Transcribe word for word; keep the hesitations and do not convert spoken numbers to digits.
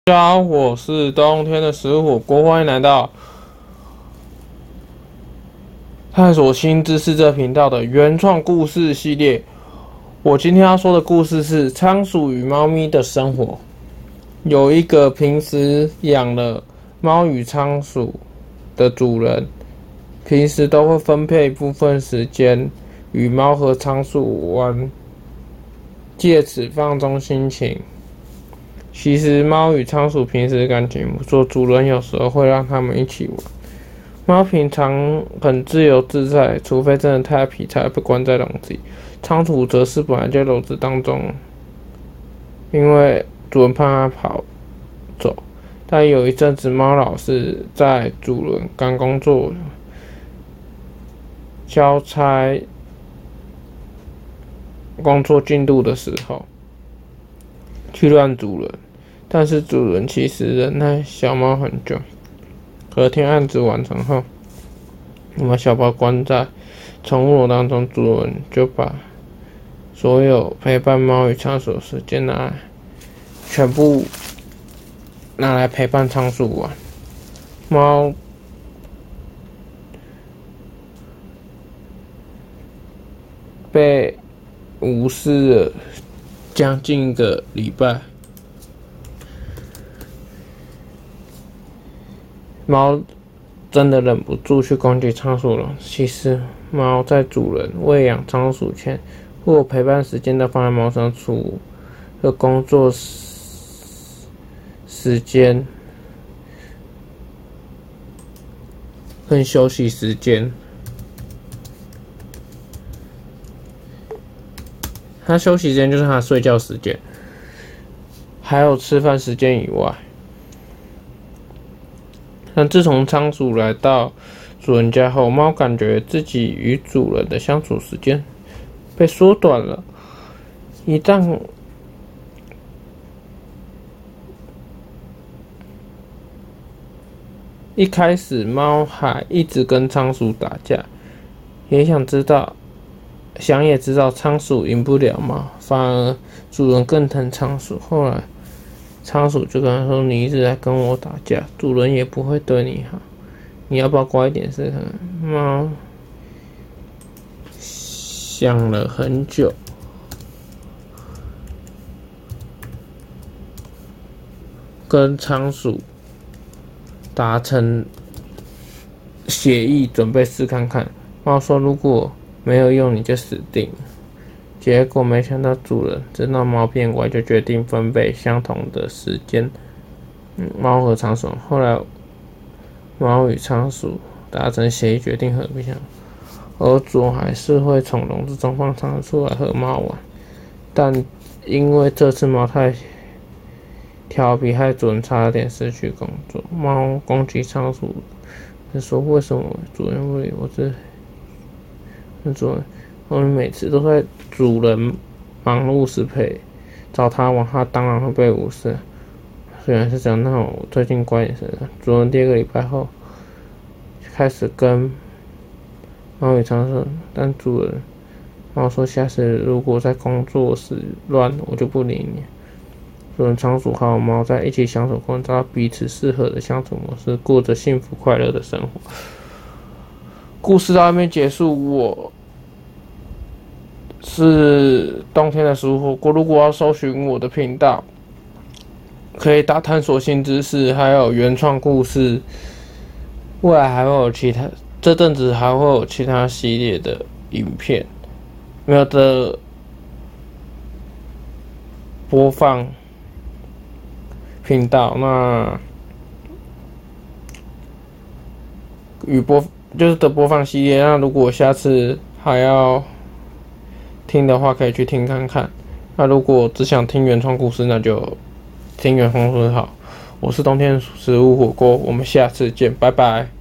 大家好，我是冬天的食火锅，欢迎来到探索新知识这频道的原创故事系列。我今天要说的故事是仓鼠与猫咪的生活。有一个平时养了猫与仓鼠的主人，平时都会分配部分时间与猫和仓鼠玩，借此放松心情。其实猫与仓鼠平时感情不错，主人有时候会让它们一起玩。猫平常很自由自在，除非真的太皮才被关在笼子里。仓鼠则是本来就在笼子当中，因为主人怕它跑走。但有一阵子，猫老是在主人赶工作、交差工作进度的时候，去乱主人。但是主人其实忍耐小猫很久。隔天案子完成后，我们小包关在宠物笼当中，主人就把所有陪伴猫与仓鼠的时间拿来，全部拿来陪伴仓鼠玩。猫被无视了将近一个礼拜。猫真的忍不住去攻击仓鼠了。其实，猫在主人喂养仓鼠前，或陪伴时间都放在猫仓鼠的工作时间跟休息时间。它休息时间就是它睡觉时间，还有吃饭时间以外。但自从仓鼠来到主人家后，猫感觉自己与主人的相处时间被缩短了。一旦一开始，猫还一直跟仓鼠打架，也想知道，想也知道仓鼠赢不了猫，反而主人更疼仓鼠。后来，仓鼠就跟他说：“你一直在跟我打架，主人也不会对你好，你要不要乖一点试看看？”猫想了很久，跟仓鼠达成协议，准备试看看。猫说：“如果没有用，你就死定了。”结果没想到主人知道猫变乖，就决定分配相同的时间。嗯，猫和仓鼠后来，猫与仓鼠达成协议，决定和平相处。而主人还是会从笼子中放仓鼠出来和猫玩，但因为这次猫太调皮，害主人差点失去工作。猫攻击仓鼠，就说：“为什么主人不理我？这主人。”我们每次都在主人忙碌时陪找他玩，他当然会被无视。虽然是这样，那我最近乖点是。主人第二个礼拜后开始跟猫与仓鼠，但主人猫说下次如果在工作时乱，我就不理你。主人仓鼠和猫在一起相处过，找到彼此适合的相处模式，过着幸福快乐的生活。故事到这边结束，我。是冬天的食物火锅。如果要搜寻我的频道，可以打探索新知识，还有原创故事。未来还会有其他，这阵子还会有其他系列的影片，没有的播放频道。那与播就是的播放系列。那如果下次还要听的话，可以去听看看。那如果只想听原创故事，那就听原创故事好。我是冬天食物火锅，我们下次见，拜拜。